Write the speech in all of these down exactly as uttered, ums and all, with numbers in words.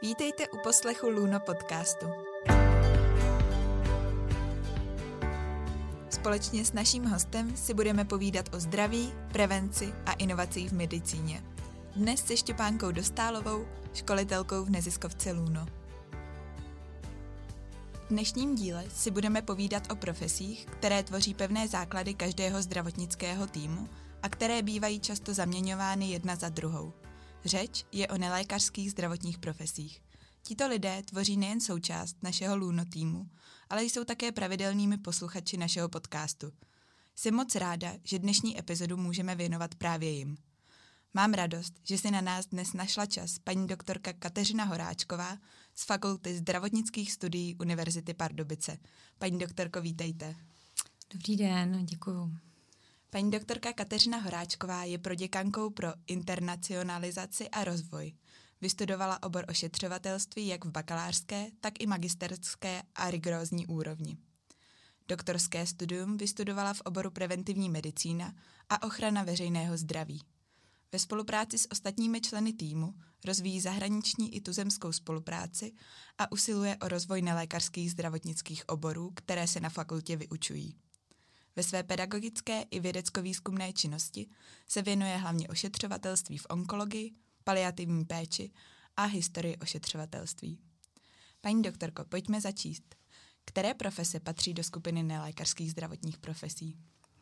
Vítejte u poslechu Luno podcastu. Společně s naším hostem si budeme povídat o zdraví, prevenci a inovacích v medicíně. Dnes se Štěpánkou Dostálovou, školitelkou v neziskovce Luno. V dnešním díle si budeme povídat o profesích, které tvoří pevné základy každého zdravotnického týmu a které bývají často zaměňovány jedna za druhou. Řeč je o nelékařských zdravotních profesích. Tito lidé tvoří nejen součást našeho Luno týmu, ale jsou také pravidelnými posluchači našeho podcastu. Jsem moc ráda, že dnešní epizodu můžeme věnovat právě jim. Mám radost, že si na nás dnes našla čas paní doktorka Kateřina Horáčková z Fakulty zdravotnických studií Univerzity Pardubice. Paní doktorko, vítejte. Dobrý den, děkuju. Paní doktorka Kateřina Horáčková je proděkankou pro internacionalizaci a rozvoj. Vystudovala obor ošetřovatelství jak v bakalářské, tak i magisterské a rigorózní úrovni. Doktorské studium vystudovala v oboru preventivní medicína a ochrana veřejného zdraví. Ve spolupráci s ostatními členy týmu rozvíjí zahraniční i tuzemskou spolupráci a usiluje o rozvoj nelékařských zdravotnických oborů, které se na fakultě vyučují. Ve své pedagogické i vědecko-výzkumné činnosti se věnuje hlavně ošetřovatelství v onkologii, paliativní péči a historii ošetřovatelství. Paní doktorko, pojďme začít. Které profese patří do skupiny nelékařských zdravotních profesí?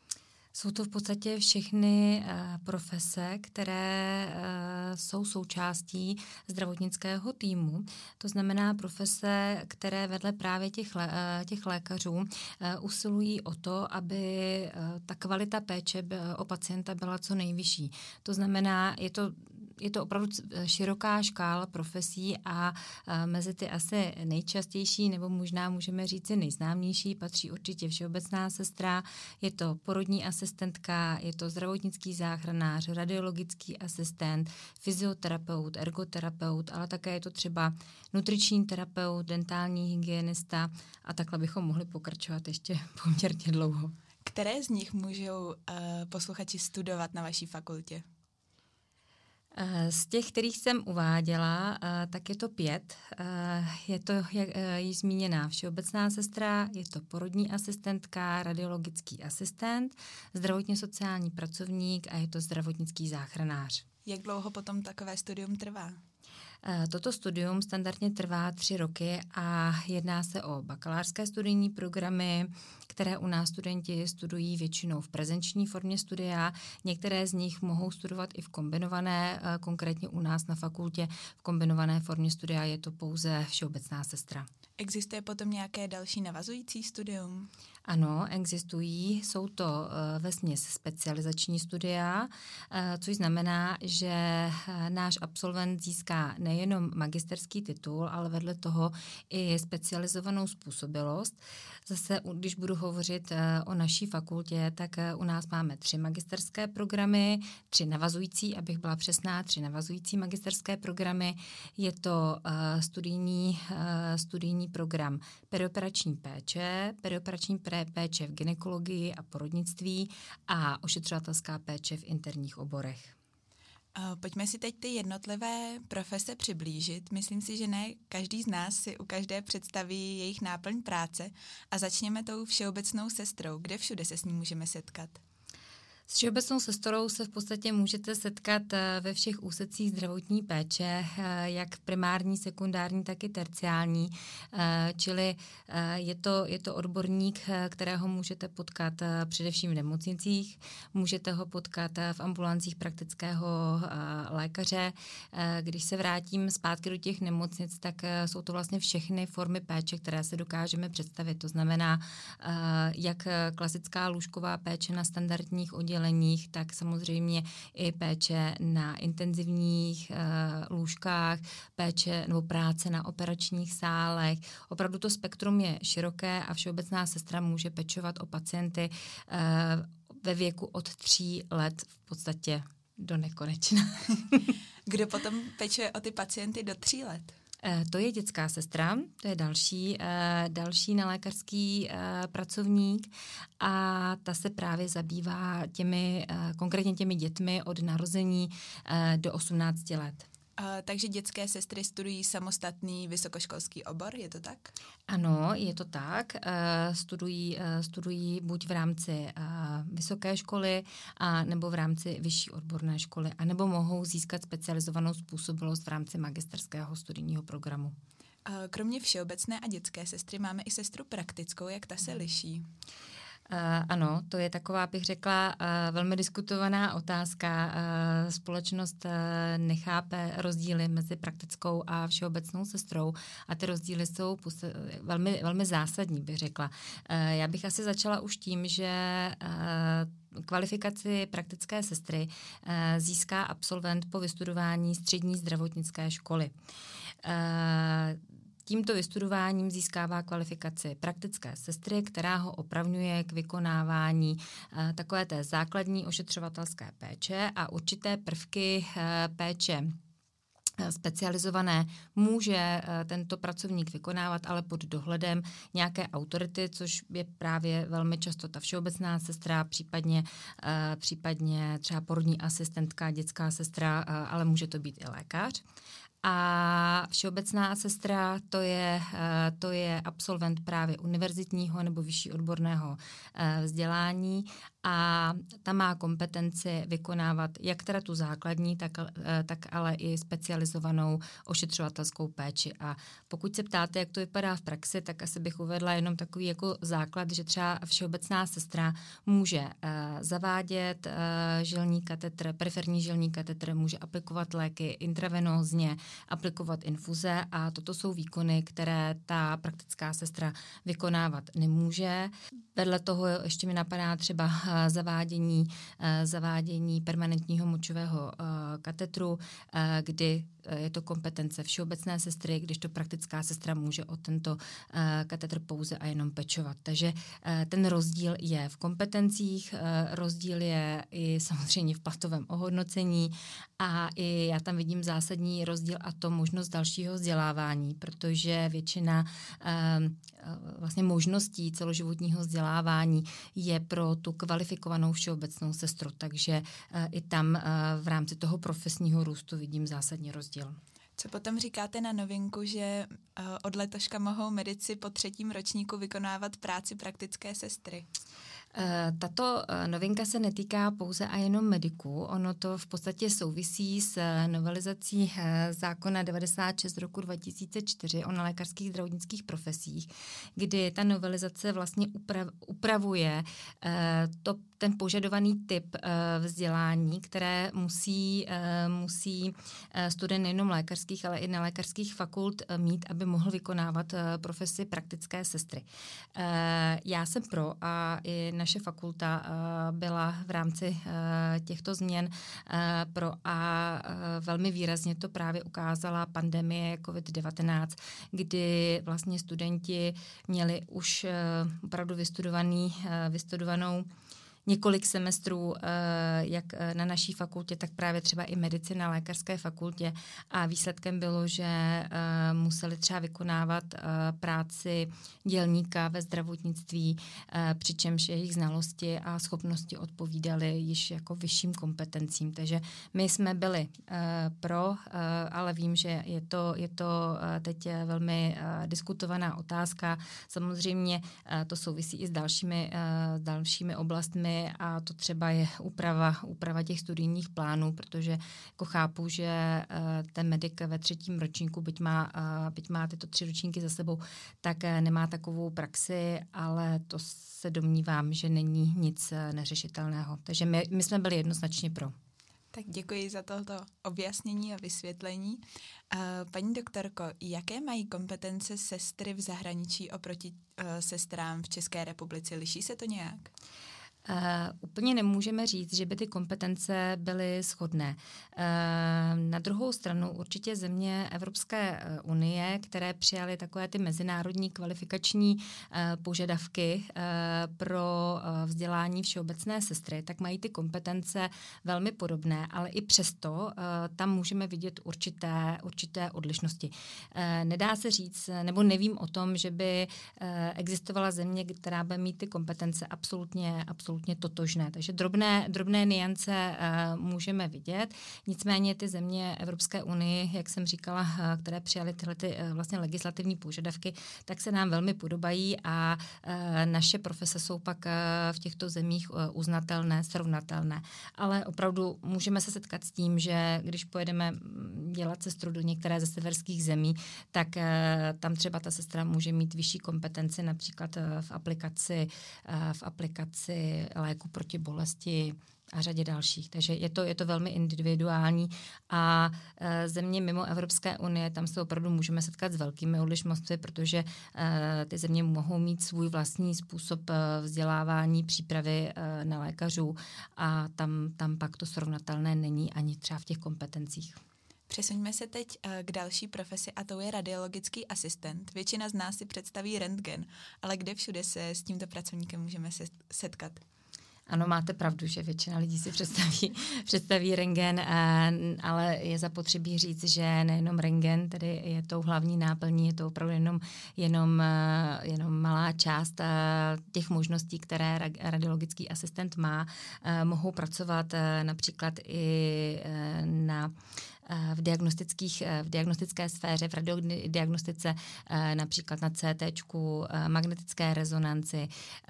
Jsou to v podstatě všechny uh, profese, které uh, jsou součástí zdravotnického týmu. To znamená profese, které vedle právě těch, lé, uh, těch lékařů uh, usilují o to, aby uh, ta kvalita péče o pacienta byla co nejvyšší. To znamená, je to Je to opravdu široká škála profesí a mezi ty asi nejčastější, nebo možná můžeme říci nejznámější, patří určitě všeobecná sestra, je to porodní asistentka, je to zdravotnický záchranář, radiologický asistent, fyzioterapeut, ergoterapeut, ale také je to třeba nutriční terapeut, dentální hygienista a takhle bychom mohli pokračovat ještě poměrně dlouho. Které z nich můžou uh, posluchači studovat na vaší fakultě? Z těch, kterých jsem uváděla, tak je to pět. Je to, jak již zmíněná, všeobecná sestra, je to porodní asistentka, radiologický asistent, zdravotně sociální pracovník a je to zdravotnický záchranář. Jak dlouho potom takové studium trvá? Toto studium standardně trvá tři roky a jedná se o bakalářské studijní programy, které u nás studenti studují většinou v prezenční formě studia. Některé z nich mohou studovat i v kombinované, konkrétně u nás na fakultě v kombinované formě studia je to pouze všeobecná sestra. Existuje potom nějaké další navazující studium? Ano, existují. Jsou to uh, vesměs specializační studia, uh, což znamená, že uh, náš absolvent získá nejenom magisterský titul, ale vedle toho i specializovanou způsobilost. Zase, když budu hovořit uh, o naší fakultě, tak uh, u nás máme tři magisterské programy, tři navazující, abych byla přesná, tři navazující magisterské programy. Je to uh, studijní, uh, studijní program perioperační péče, perioperační péče v gynekologii a porodnictví a ošetřovatelská péče v interních oborech. Pojďme si teď ty jednotlivé profese přiblížit. Myslím si, že ne každý z nás si u každé představí jejich náplň práce a začněme tou všeobecnou sestrou. Kde všude se s ní můžeme setkat? S všeobecnou sestrou se v podstatě můžete setkat ve všech úsecích zdravotní péče, jak primární, sekundární, tak i terciální, čili je to, je to odborník, kterého můžete potkat především v nemocnicích, můžete ho potkat v ambulancích praktického lékaře. Když se vrátím zpátky do těch nemocnic, tak jsou to vlastně všechny formy péče, které se dokážeme představit. To znamená, jak klasická lůžková péče na standardních odděleních, tak samozřejmě i péče na intenzivních uh, lůžkách, péče nebo práce na operačních sálech. Opravdu to spektrum je široké a všeobecná sestra může pečovat o pacienty uh, ve věku od tří let v podstatě do nekonečna. Kdo potom pečuje o ty pacienty do tří let? To je dětská sestra, to je další, další nelékařský pracovník a ta se právě zabývá těmi, konkrétně těmi dětmi od narození do osmnácti let. Uh, takže dětské sestry studují samostatný vysokoškolský obor, je to tak? Ano, je to tak. Uh, studují, uh, studují buď v rámci uh, vysoké školy, a nebo v rámci vyšší odborné školy, anebo mohou získat specializovanou způsobilost v rámci magisterského studijního programu. Uh, kromě všeobecné a dětské sestry máme i sestru praktickou, jak ta se liší? Uh, ano, to je taková, bych řekla, uh, velmi diskutovaná otázka. Uh, společnost uh, nechápe rozdíly mezi praktickou a všeobecnou sestrou a ty rozdíly jsou puse- velmi, velmi zásadní, bych řekla. Uh, já bych asi začala už tím, že uh, kvalifikaci praktické sestry uh, získá absolvent po vystudování střední zdravotnické školy. Uh, Tímto vystudováním získává kvalifikaci praktické sestry, která ho opravňuje k vykonávání uh, takové té základní ošetřovatelské péče a určité prvky uh, péče specializované může tento pracovník vykonávat, ale pod dohledem nějaké autority, což je právě velmi často ta všeobecná sestra, případně, případně třeba porodní asistentka, dětská sestra, ale může to být i lékař. A všeobecná sestra, to je, to je absolvent právě univerzitního nebo vyšší odborného vzdělání a ta má kompetenci vykonávat jak teda tu základní, tak, tak ale i specializovanou ošetřovatelskou péči. A pokud se ptáte, jak to vypadá v praxi, tak asi bych uvedla jenom takový jako základ, že třeba všeobecná sestra může uh, zavádět uh, žilní katetr, periferní žilní katetr, může aplikovat léky intravenózně, aplikovat infuze a toto jsou výkony, které ta praktická sestra vykonávat nemůže. Vedle toho ještě mi napadá třeba zavádění, zavádění permanentního močového katetru, kdy je to kompetence všeobecné sestry, když to praktická sestra může o tento katetr pouze a jenom pečovat. Takže ten rozdíl je v kompetencích, rozdíl je i samozřejmě v platovém ohodnocení a i já tam vidím zásadní rozdíl a to možnost dalšího vzdělávání, protože většina vlastně možností celoživotního vzdělávání je pro tu kvalifikovanou všeobecnou sestru, takže i tam v rámci toho profesního růstu vidím zásadní rozdíl. Co potom říkáte na novinku, že od letoška mohou medici po třetím ročníku vykonávat práci praktické sestry? Tato novinka se netýká pouze a jenom mediků. Ono to v podstatě souvisí s novelizací zákona devadesát šest roku dva tisíce čtyři o nelékařských zdravotnických profesích, kdy ta novelizace vlastně uprav, upravuje to, ten požadovaný typ vzdělání, které musí, musí student nejenom lékařských, ale i nelékařských fakult mít, aby mohl vykonávat profesi praktické sestry. Já jsem pro a i naše fakulta uh, byla v rámci uh, těchto změn uh, pro a uh, velmi výrazně to právě ukázala pandemie covid devatenáct, kdy vlastně studenti měli už uh, opravdu vystudovaný, uh, vystudovanou několik semestrů, jak na naší fakultě, tak právě třeba i medicina na lékařské fakultě a výsledkem bylo, že museli třeba vykonávat práci dělníka ve zdravotnictví, přičemž jejich znalosti a schopnosti odpovídaly již jako vyšším kompetencím. Takže my jsme byli pro, ale vím, že je to, je to teď velmi diskutovaná otázka. Samozřejmě to souvisí i s dalšími, s dalšími oblastmi a to třeba je úprava, úprava těch studijních plánů, protože jako chápu, že ten medic ve třetím ročníku, byť má, byť má tyto tři ročníky za sebou, tak nemá takovou praxi, ale to se domnívám, že není nic neřešitelného. Takže my, my jsme byli jednoznačně pro. Tak děkuji za toto objasnění a vysvětlení. Paní doktorko, jaké mají kompetence sestry v zahraničí oproti sestrám v České republice? Liší se to nějak? Uh, úplně nemůžeme říct, že by ty kompetence byly shodné. Uh, na druhou stranu určitě země Evropské unie, které přijaly takové ty mezinárodní kvalifikační uh, požadavky uh, pro uh, vzdělání všeobecné sestry, tak mají ty kompetence velmi podobné, ale i přesto uh, tam můžeme vidět určité, určité odlišnosti. Uh, nedá se říct, nebo nevím o tom, že by uh, existovala země, která by mít ty kompetence absolutně, absolutně absolutně totožné. Takže drobné, drobné niance uh, můžeme vidět. Nicméně ty země Evropské unie, jak jsem říkala, uh, které přijaly tyhle ty, uh, vlastně legislativní požadavky, tak se nám velmi podobají a uh, naše profese jsou pak uh, v těchto zemích uh, uznatelné, srovnatelné. Ale opravdu můžeme se setkat s tím, že když pojedeme dělat sestru do některé ze severských zemí, tak uh, tam třeba ta sestra může mít vyšší kompetenci například uh, v aplikaci, uh, v aplikaci léku proti bolesti a řadě dalších. Takže je to, je to velmi individuální a e, země mimo Evropské unie, tam se opravdu můžeme setkat s velkými odlišnostmi, protože e, ty země mohou mít svůj vlastní způsob e, vzdělávání, přípravy e, na lékařů a tam, tam pak to srovnatelné není ani třeba v těch kompetencích. Přesuňme se teď k další profesi a to je radiologický asistent. Většina z nás si představí rentgen, ale kde všude se s tímto pracovníkem můžeme setkat? Ano, máte pravdu, že většina lidí si představí, představí rentgen, ale je zapotřebí říct, že nejenom rentgen, tedy je tou hlavní náplní, je to opravdu jenom, jenom, jenom malá část těch možností, které radiologický asistent má. Mohou pracovat například i na v diagnostických, v diagnostické sféře, v radiodiagnostice, například na cé téčku, magnetické rezonanci.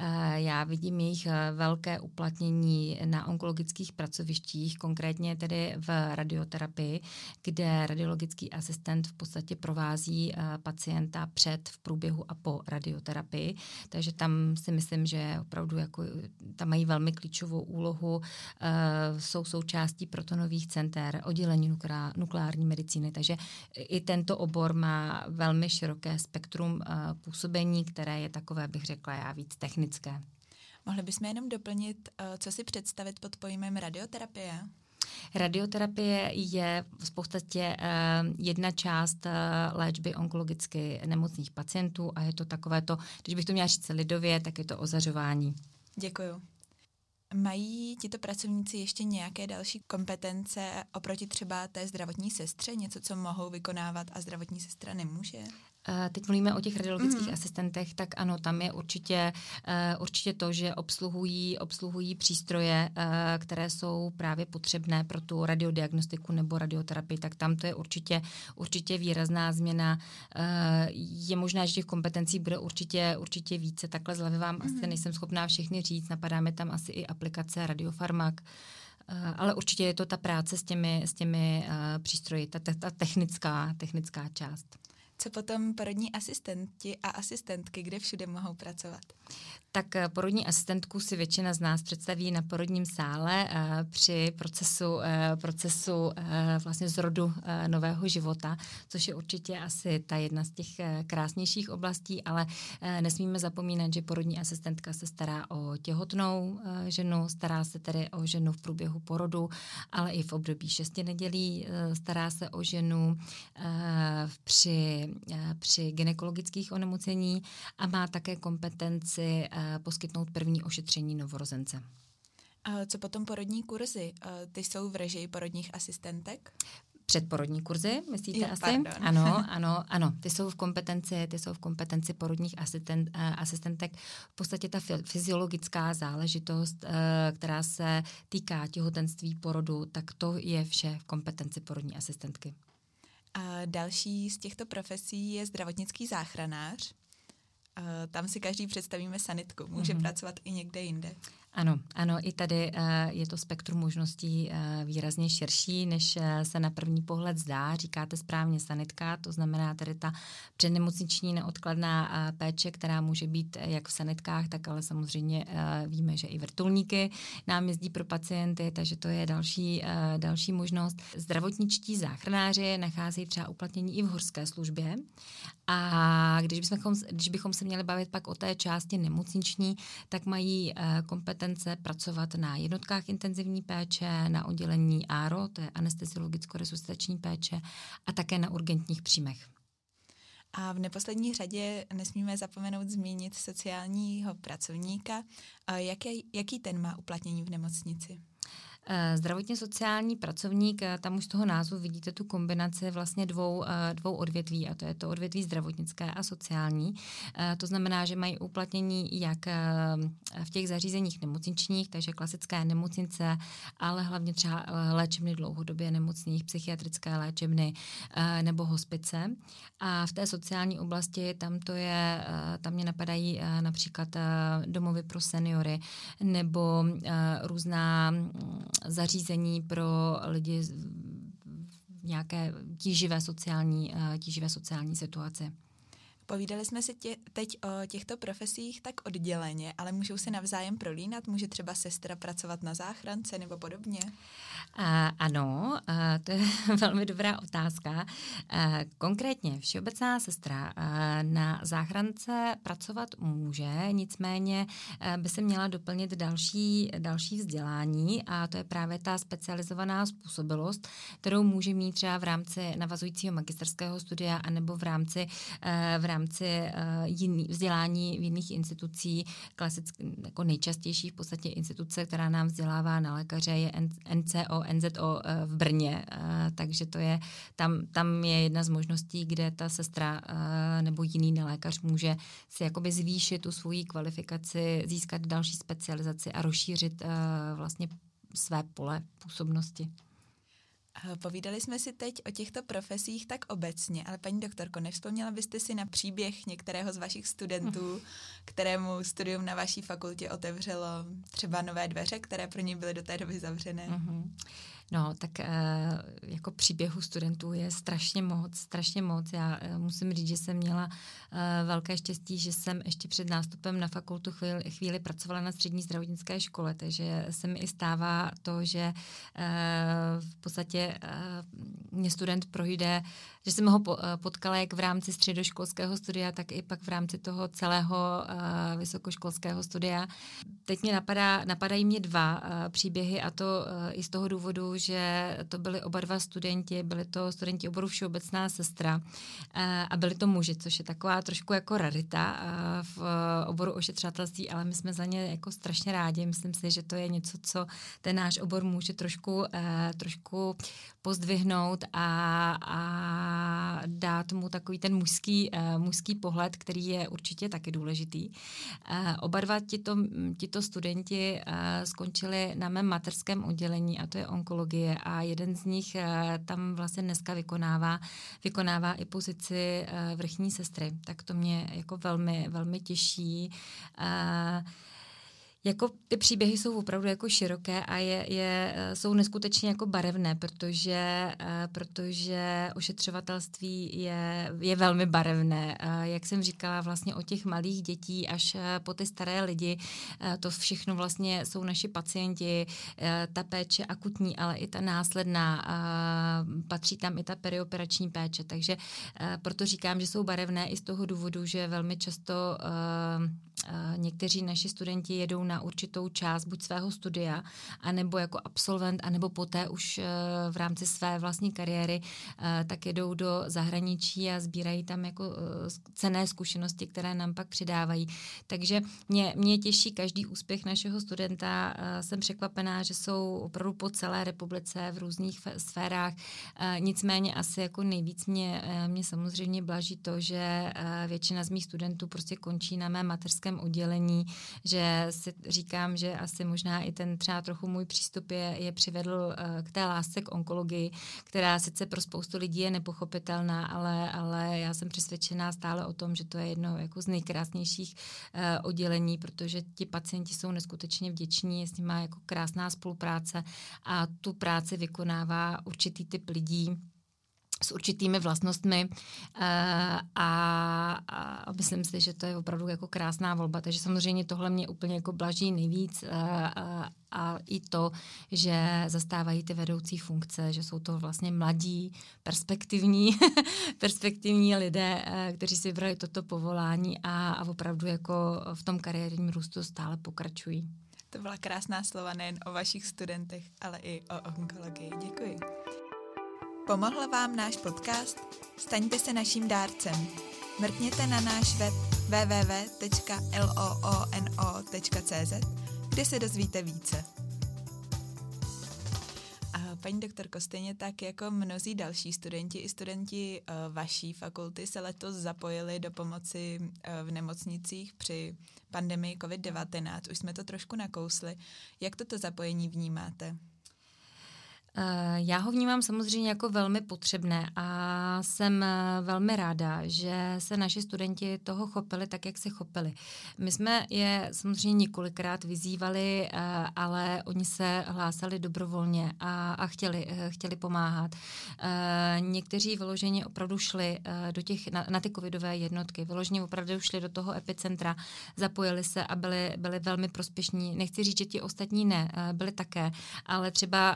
Já vidím jejich velké uplatnění na onkologických pracovištích, konkrétně tedy v radioterapii, kde radiologický asistent v podstatě provází pacienta před, v průběhu a po radioterapii. Takže tam si myslím, že opravdu jako, tam mají velmi klíčovou úlohu, jsou součástí protonových center, oddělení nukleární medicíny, takže i tento obor má velmi široké spektrum uh, působení, které je takové, bych řekla já, víc technické. Mohli bychom jenom doplnit, uh, co si představit pod pojmem radioterapie? Radioterapie je v podstatě uh, jedna část uh, léčby onkologicky nemocných pacientů a je to takové to, když bych to měla říct lidově, tak je to ozařování. Děkuju. Mají tito pracovníci ještě nějaké další kompetence oproti třeba té zdravotní sestře? Něco, co mohou vykonávat a zdravotní sestra nemůže? Teď mluvíme o těch radiologických mm-hmm. asistentech, tak ano, tam je určitě, uh, určitě to, že obsluhují, obsluhují přístroje, uh, které jsou právě potřebné pro tu radiodiagnostiku nebo radioterapii, tak tam to je určitě, určitě výrazná změna. Uh, je možná, že těch kompetencí bude určitě, určitě více, takhle z hlavy vám mm-hmm. asi nejsem schopná všechny říct, napadá mi tam asi i aplikace radiofarmak, uh, ale určitě je to ta práce s těmi, s těmi uh, přístroji, ta, ta, ta technická, technická část. Co potom porodní asistenti a asistentky, kde všude mohou pracovat? Tak porodní asistentku si většina z nás představí na porodním sále uh, při procesu, uh, procesu uh, vlastně zrodu uh, nového života, což je určitě asi ta jedna z těch uh, krásnějších oblastí, ale uh, nesmíme zapomínat, že porodní asistentka se stará o těhotnou uh, ženu, stará se tedy o ženu v průběhu porodu, ale i v období šesti nedělí, uh, stará se o ženu uh, při, uh, při gynekologických onemocnění a má také kompetenci poskytnout první ošetření novorozence. A co potom porodní kurzy? Ty jsou v režii porodních asistentek? Předporodní kurzy, myslíte jo, asi? Pardon. Ano, ano, ano. Ty jsou v kompetenci, ty jsou v kompetenci porodních asistent, asistentek. V podstatě ta fyziologická záležitost, která se týká těhotenství, porodu, tak to je vše v kompetenci porodní asistentky. A další z těchto profesí je zdravotnický záchranář. Uh, tam si každý představíme sanitku. Může mm-hmm. pracovat i někde jinde. Ano, ano, i tady uh, je to spektrum možností uh, výrazně širší, než uh, se na první pohled zdá. Říkáte správně sanitka, to znamená tedy ta přednemocniční neodkladná uh, péče, která může být jak v sanitkách, tak ale samozřejmě uh, víme, že i vrtulníky nám jezdí pro pacienty, takže to je další, uh, další možnost. Zdravotničtí záchranáři nacházejí třeba uplatnění i v horské službě a když bychom, když bychom se měli bavit pak o té části nemocniční, tak mají uh, kompetence pracovat na jednotkách intenzivní péče, na oddělení á er o, to je anesteziologicko-resuscitační péče, a také na urgentních příjmech. A v neposlední řadě nesmíme zapomenout zmínit sociálního pracovníka. Jaký, jaký ten má uplatnění v nemocnici? Zdravotně sociální pracovník, tam už z toho názvu vidíte tu kombinaci vlastně dvou, dvou odvětví, a to je to odvětví zdravotnické a sociální. To znamená, že mají uplatnění jak v těch zařízeních nemocničních, takže klasické nemocnice, ale hlavně třeba léčebny dlouhodobě nemocných, psychiatrické léčebny nebo hospice. A v té sociální oblasti tam to je, tam mě napadají například domovy pro seniory nebo různá zařízení pro lidi v nějaké tíživé sociální, tíživé sociální situaci. Povídali jsme si tě, teď o těchto profesích tak odděleně, ale můžou se navzájem prolínat? Může třeba sestra pracovat na záchrance nebo podobně? A, ano, a to je velmi dobrá otázka. A, konkrétně všeobecná sestra a, na záchrance pracovat může, nicméně a, by se měla doplnit další, další vzdělání, a to je právě ta specializovaná způsobilost, kterou může mít třeba v rámci navazujícího magisterského studia anebo v rámci, a, v rámci uh, jiný, vzdělání v jiných institucí. Klasicky, jako nejčastější v podstatě instituce, která nám vzdělává na lékaře, je N C O, N Z O uh, v Brně. Uh, takže to je, tam, tam je jedna z možností, kde ta sestra uh, nebo jiný nelékař může si jakoby zvýšit tu svoji kvalifikaci, získat další specializaci a rozšířit uh, vlastně své pole působnosti. Povídali jsme si teď o těchto profesích tak obecně, ale paní doktorko, nevzpomněla byste si na příběh některého z vašich studentů, kterému studium na vaší fakultě otevřelo třeba nové dveře, které pro něj byly do té doby zavřené? Mm-hmm. No, tak jako příběhu studentů je strašně moc, strašně moc. Já musím říct, že jsem měla velké štěstí, že jsem ještě před nástupem na fakultu chvíli, chvíli pracovala na střední zdravotnické škole, takže se mi i stává to, že v podstatě mě student projde, že jsem ho potkala jak v rámci středoškolského studia, tak i pak v rámci toho celého vysokoškolského studia. Teď mě napadá, napadají mě dva příběhy, a to i z toho důvodu, že to byli oba dva studenti, byli to studenti oboru všeobecná sestra a byli to muži, což je taková trošku jako rarita v oboru ošetřovatelství, ale my jsme za ně jako strašně rádi. Myslím si, že to je něco, co ten náš obor může trošku, trošku pozdvihnout a, a dát mu takový ten mužský, mužský pohled, který je určitě taky důležitý. Oba dva tito, tito studenti skončili na mém mateřském oddělení, a to je onkologie, a jeden z nich tam vlastně dneska vykonává, vykonává i pozici vrchní sestry. Tak to mě jako velmi, velmi těší. Jako ty příběhy jsou opravdu jako široké a je, je, jsou neskutečně jako barevné, protože, protože ošetřovatelství je, je velmi barevné. Jak jsem říkala, vlastně od těch malých dětí až po ty staré lidi, to všechno vlastně jsou naši pacienti, ta péče akutní, ale i ta následná, patří tam i ta perioperační péče, takže proto říkám, že jsou barevné i z toho důvodu, že velmi často někteří naši studenti jedou na určitou část buď svého studia, anebo jako absolvent, anebo poté už v rámci své vlastní kariéry tak jedou do zahraničí a sbírají tam jako cenné zkušenosti, které nám pak přidávají. Takže mě, mě těší každý úspěch našeho studenta. Jsem překvapená, že jsou opravdu po celé republice v různých sférách. Nicméně asi jako nejvíc mě, mě samozřejmě blaží to, že většina z mých studentů prostě končí na mém mateřském oddělení, že si říkám, že asi možná i ten třeba trochu můj přístup je, je přivedl uh, k té lásce k onkologii, která sice pro spoustu lidí je nepochopitelná, ale, ale já jsem přesvědčená stále o tom, že to je jedno jako z nejkrásnějších uh, oddělení, protože ti pacienti jsou neskutečně vděční, je s nimi jako krásná spolupráce a tu práci vykonává určitý typ lidí s určitými vlastnostmi a, a, a myslím si, že to je opravdu jako krásná volba, takže samozřejmě tohle mě úplně jako blaží nejvíc a, a, a i to, že zastávají ty vedoucí funkce, že jsou to vlastně mladí, perspektivní, perspektivní lidé, kteří si vybrali toto povolání a, a opravdu jako v tom kariérním růstu stále pokračují. To byla krásná slova nejen o vašich studentech, ale i o onkologii. Děkuji. Pomohl vám náš podcast? Staňte se naším dárcem. Mrkněte na náš web w w w tečka loono tečka c z, kde se dozvíte více. paní doktorko, stejně tak jako mnozí další studenti i studenti uh, vaší fakulty se letos zapojili do pomoci uh, v nemocnicích při pandemii covid devatenáct. Už jsme to trošku nakousli. Jak toto zapojení vnímáte? Já ho vnímám samozřejmě jako velmi potřebné a jsem velmi ráda, že se naši studenti toho chopili tak, jak se chopili. My jsme je samozřejmě několikrát vyzývali, ale oni se hlásali dobrovolně a, a chtěli, chtěli pomáhat. Někteří vyloženě opravdu šli do těch, na, na ty covidové jednotky, vyloženě opravdu šli do toho epicentra, zapojili se a byli, byli velmi prospěšní. Nechci říct, že ti ostatní ne, byli také, ale třeba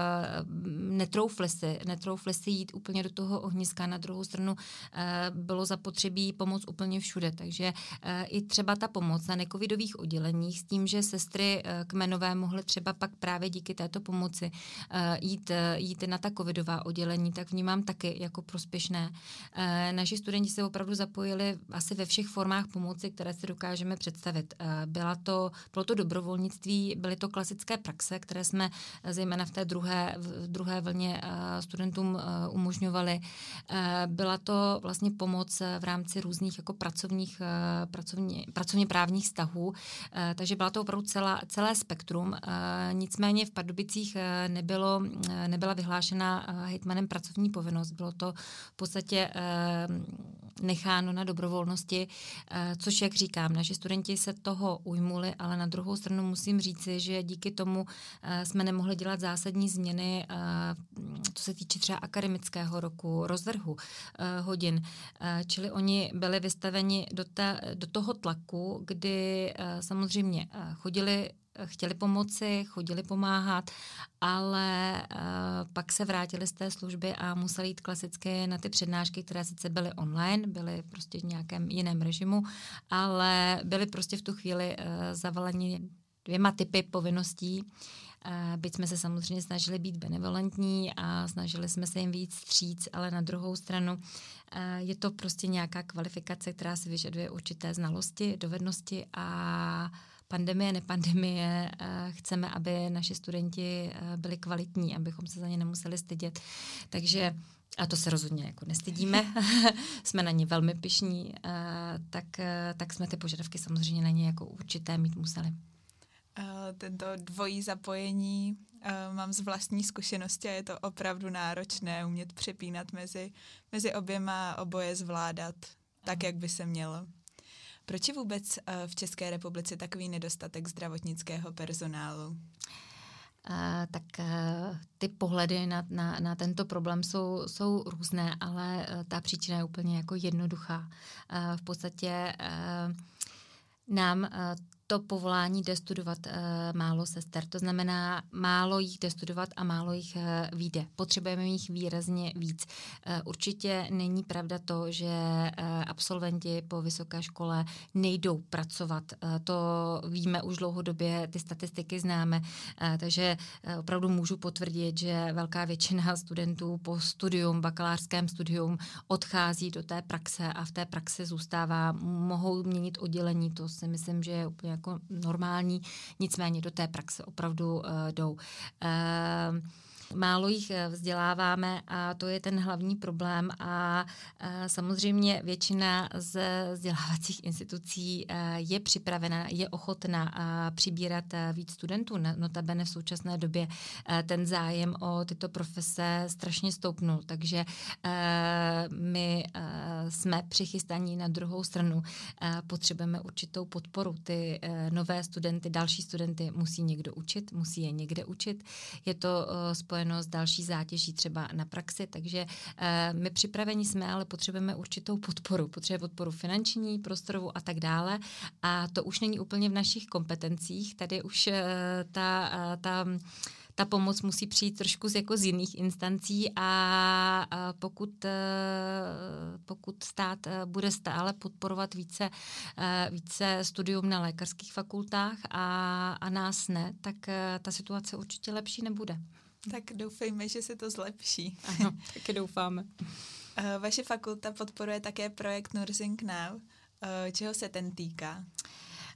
netroufli si, netroufli si jít úplně do toho ohniska. Na druhou stranu bylo zapotřebí pomoc úplně všude, takže i třeba ta pomoc na necovidových odděleních s tím, že sestry kmenové mohly třeba pak právě díky této pomoci jít, jít na ta covidová oddělení, tak vnímám taky jako prospěšné. Naši studenti se opravdu zapojili asi ve všech formách pomoci, které si dokážeme představit. Byla to, bylo to dobrovolnictví, byly to klasické praxe, které jsme zejména v té druhé v druhé vlně studentům umožňovali. Byla to vlastně pomoc v rámci různých jako pracovních, pracovně, pracovně právních vztahů, takže byla to opravdu celá, celé spektrum. Nicméně v Pardubicích nebylo, nebyla vyhlášena hejtmanem pracovní povinnost. Bylo to v podstatě necháno na dobrovolnosti, což, jak říkám, naši studenti se toho ujmuli, ale na druhou stranu musím říci, že díky tomu jsme nemohli dělat zásadní změny, co se týče třeba akademického roku, rozvrhu hodin. Čili oni byli vystaveni do, té, do toho tlaku, kdy samozřejmě chodili chtěli pomoci, chodili pomáhat, ale uh, pak se vrátili z té služby a museli jít klasicky na ty přednášky, které sice byly online, byly prostě v nějakém jiném režimu, ale byly prostě v tu chvíli uh, zavaleni dvěma typy povinností. Uh, byť jsme se samozřejmě snažili být benevolentní a snažili jsme se jim víc vstříc, ale na druhou stranu uh, je to prostě nějaká kvalifikace, která si vyžaduje určité znalosti, dovednosti a pandemie, nepandemie, chceme, aby naši studenti byli kvalitní, abychom se za ně nemuseli stydět. Takže, a to se rozhodně jako nestydíme, jsme na ně velmi pyšní, tak, tak jsme ty požadavky samozřejmě na ně jako určité mít museli. Tento dvojí zapojení mám z vlastní zkušenosti a je to opravdu náročné umět přepínat mezi, mezi oběma, oboje zvládat tak, jak by se mělo. Proč je vůbec v České republice takový nedostatek zdravotnického personálu? Uh, tak uh, ty pohledy na, na, na tento problém jsou, jsou různé, ale uh, ta příčina je úplně jako jednoduchá. Uh, v podstatě uh, nám uh, to povolání jde studovat uh, málo sester. To znamená, málo jich jde studovat a málo jich uh, vyjde. Potřebujeme jich výrazně víc. Uh, určitě není pravda to, že uh, absolventi po vysoké škole nejdou pracovat. Uh, to víme už dlouhodobě, ty statistiky známe. Uh, takže uh, opravdu můžu potvrdit, že velká většina studentů po studium, bakalářském studium odchází do té praxe a v té praxi zůstává. Mohou měnit oddělení, to si myslím, že je úplně jako normální, nicméně do té praxe opravdu uh, jdou. Uh, Málo jich vzděláváme a to je ten hlavní problém a, a samozřejmě většina z vzdělávacích institucí je připravena, je ochotná přibírat víc studentů. Notabene v současné době ten zájem o tyto profese strašně stoupnul, takže my jsme přichystaní na druhou stranu. Potřebujeme určitou podporu. Ty nové studenty, další studenty musí někdo učit, musí je někde učit. Je to spojeno s další zátěží třeba na praxi, takže uh, my připraveni jsme, ale potřebujeme určitou podporu. Potřebujeme podporu finanční, prostorovou a tak dále a to už není úplně v našich kompetencích. Tady už uh, ta, uh, ta Ta pomoc musí přijít trošku z, jako z jiných instancí a, a pokud, pokud stát bude stále podporovat více, více studium na lékařských fakultách a, a nás ne, tak ta situace určitě lepší nebude. Tak doufejme, že se to zlepší. Ano, taky doufáme. Vaše fakulta podporuje také projekt Nursing Now. Čeho se ten týká?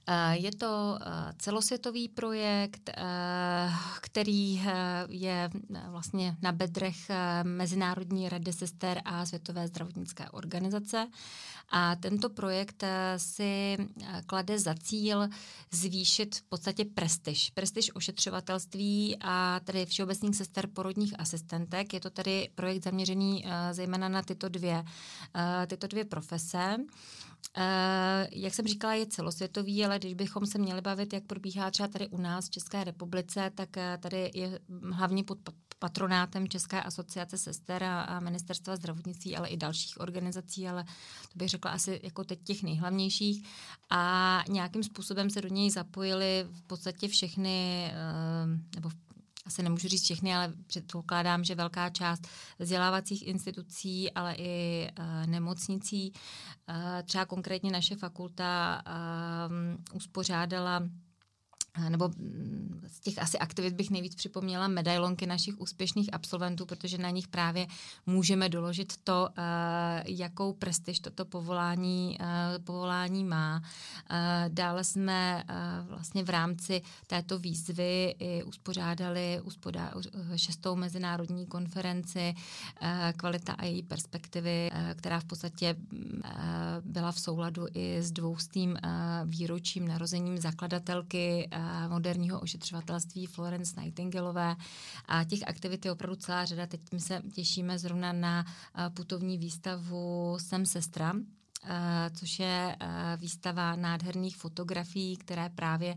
Je to celosvětový projekt, který je vlastně na bedrech Mezinárodní rady sester a Světové zdravotnické organizace. A tento projekt si klade za cíl zvýšit v podstatě prestiž. Prestiž ošetřovatelství a tedy všeobecných sester, porodních asistentek. Je to tedy projekt zaměřený zejména na tyto dvě, tyto dvě profese. Uh, jak jsem říkala, je celosvětový, ale když bychom se měli bavit, jak probíhá třeba tady u nás v České republice, tak uh, tady je hlavně pod patronátem České asociace sester a, a Ministerstva zdravotnictví, ale i dalších organizací, ale to bych řekla asi jako teď těch nejhlavnějších. A nějakým způsobem se do něj zapojili v podstatě všechny, uh, nebo v asi nemůžu říct všechny, ale předpokládám, že velká část vzdělávacích institucí, ale i uh, nemocnicí. Uh, třeba konkrétně naše fakulta uh, uspořádala nebo z těch asi aktivit bych nejvíc připomněla medailonky našich úspěšných absolventů, protože na nich právě můžeme doložit to, jakou prestiž toto povolání, povolání má. Dále jsme vlastně v rámci této výzvy i uspořádali šestou mezinárodní konferenci Kvalita a její perspektivy, která v podstatě byla v souladu i s dvoustým výročím narozením zakladatelky moderního ošetřovatelství Florence Nightingaleové. A těch aktivit je opravdu celá řada. Teď my se těšíme zrovna na putovní výstavu Jsem sestra, což je výstava nádherných fotografií, které právě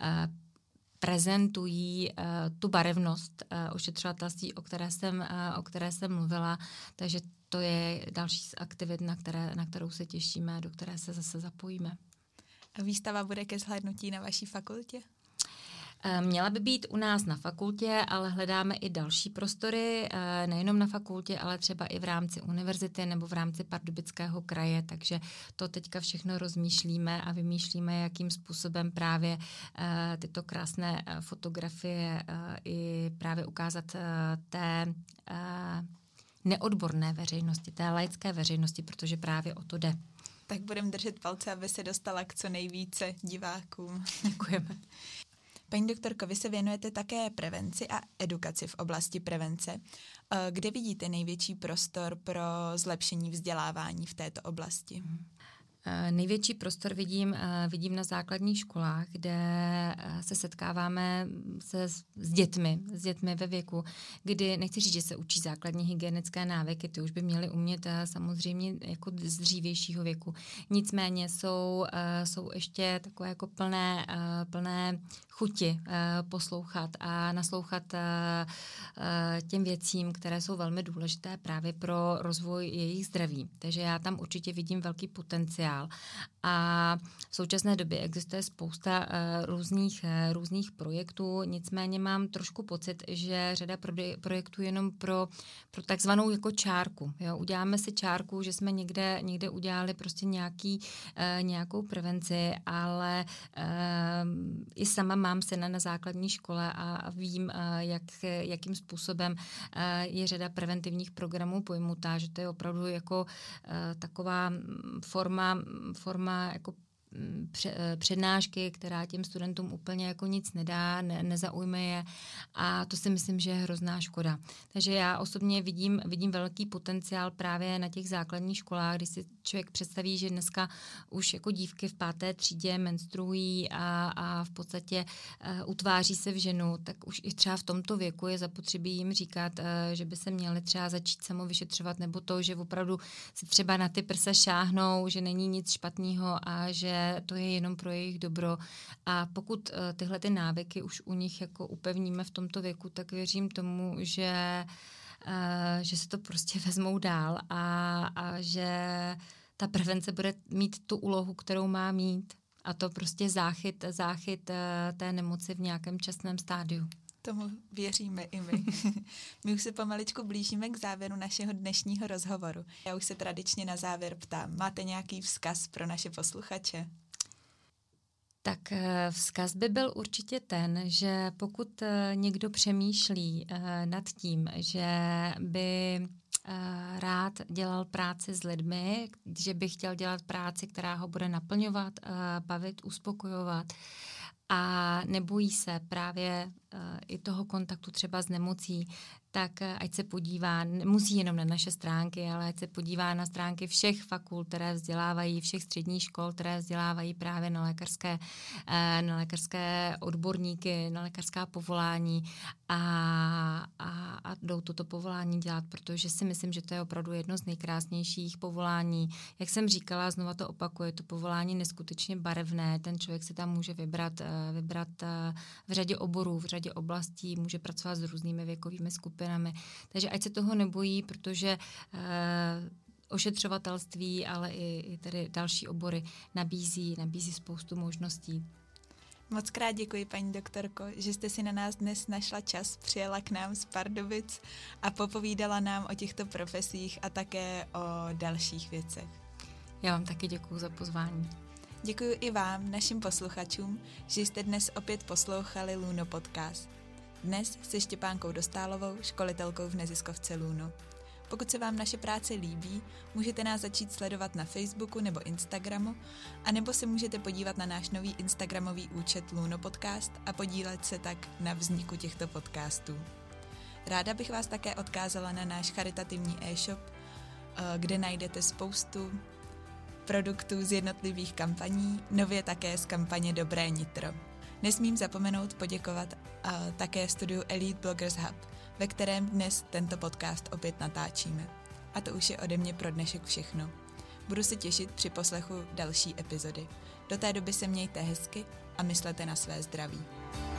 prezentují uh, tu barevnost uh, ošetřovatelství, o které jsem, uh, o které jsem mluvila. Takže to je další z aktivit, na, které, na kterou se těšíme a do které se zase zapojíme. A výstava bude ke zhlédnutí na vaší fakultě? Měla by být u nás na fakultě, ale hledáme i další prostory, nejenom na fakultě, ale třeba i v rámci univerzity nebo v rámci Pardubického kraje, takže to teďka všechno rozmýšlíme a vymýšlíme, jakým způsobem právě tyto krásné fotografie i právě ukázat té neodborné veřejnosti, té laické veřejnosti, protože právě o to jde. Tak budeme držet palce, aby se dostala k co nejvíce divákům. Děkujeme. Paní doktorko, vy se věnujete také prevenci a edukaci v oblasti prevence. Kde vidíte největší prostor pro zlepšení vzdělávání v této oblasti? Největší prostor vidím, vidím na základních školách, kde se setkáváme se s dětmi, s dětmi ve věku, kdy nechci říct, že se učí základní hygienické návyky, ty už by měly umět samozřejmě jako z dřívějšího věku. Nicméně jsou, jsou ještě takové jako plné, plné chuti poslouchat a naslouchat těm věcím, které jsou velmi důležité právě pro rozvoj jejich zdraví. Takže já tam určitě vidím velký potenciál. A v současné době existuje spousta uh, různých, uh, různých projektů, nicméně mám trošku pocit, že řada pro- projektů jenom pro, pro takzvanou jako čárku. Jo? Uděláme si čárku, že jsme někde, někde udělali prostě nějaký, uh, nějakou prevenci, ale uh, i sama mám syna na základní škole a vím, uh, jak, jakým způsobem uh, je řada preventivních programů pojmutá, že to je opravdu jako uh, taková forma forma jako přednášky, která těm studentům úplně jako nic nedá, ne, nezaujme je a to si myslím, že je hrozná škoda. Takže já osobně vidím, vidím velký potenciál právě na těch základních školách, kdy si člověk představí, že dneska už jako dívky v páté třídě menstruují a, a v podstatě uh, utváří se v ženu, tak už i třeba v tomto věku je zapotřebí jim říkat, uh, že by se měly třeba začít samovyšetřovat, nebo to, že opravdu si třeba na ty prsa šáhnou, že není nic špatného a že to je jenom pro jejich dobro. A pokud uh, tyhle ty návyky už u nich jako upevníme v tomto věku, tak věřím tomu, že, uh, že se to prostě vezmou dál a, a že ta prevence bude mít tu úlohu, kterou má mít. A to prostě záchyt, záchyt uh, té nemoci v nějakém časném stádiu. Tomu věříme i my. My už se pomaličku blížíme k závěru našeho dnešního rozhovoru. Já už se tradičně na závěr ptám, máte nějaký vzkaz pro naše posluchače? Tak vzkaz by byl určitě ten, že pokud někdo přemýšlí nad tím, že by rád dělal práci s lidmi, že by chtěl dělat práci, která ho bude naplňovat, uh, bavit, uspokojovat. A nebojí se právě uh, i toho kontaktu třeba s nemocí, tak uh, ať se podívá, nemusí jenom na naše stránky, ale ať se podívá na stránky všech fakult, které vzdělávají, všech středních škol, které vzdělávají právě na lékařské, uh, na lékařské odborníky, na lékařská povolání a, a, a jdou toto povolání dělat, protože si myslím, že to je opravdu jedno z nejkrásnějších povolání. Jak jsem říkala, znova to opakuje, to povolání neskutečně barevné, ten člověk si tam může vybrat vybrat v řadě oborů, v řadě oblastí, může pracovat s různými věkovými skupinami. Takže ať se toho nebojí, protože uh, ošetřovatelství, ale i, i tedy další obory nabízí, nabízí spoustu možností. Moc krát děkuji, paní doktorko, že jste si na nás dnes našla čas, přijela k nám z Pardubic a popovídala nám o těchto profesích a také o dalších věcech. Já vám taky děkuji za pozvání. Děkuji i vám, našim posluchačům, že jste dnes opět poslouchali Luno Podcast. Dnes se Štěpánkou Dostálovou, školitelkou v neziskovce Luno. Pokud se vám naše práce líbí, můžete nás začít sledovat na Facebooku nebo Instagramu, anebo se můžete podívat na náš nový instagramový účet Luno Podcast a podílet se tak na vzniku těchto podcastů. Ráda bych vás také odkázala na náš charitativní e-shop, kde najdete spoustu produktů z jednotlivých kampaní, nově také z kampaně Dobré nitro. Nesmím zapomenout poděkovat uh, také studiu Elite Bloggers Hub, ve kterém dnes tento podcast opět natáčíme. A to už je ode mě pro dnešek všechno. Budu se těšit při poslechu další epizody. Do té doby se mějte hezky a myslete na své zdraví.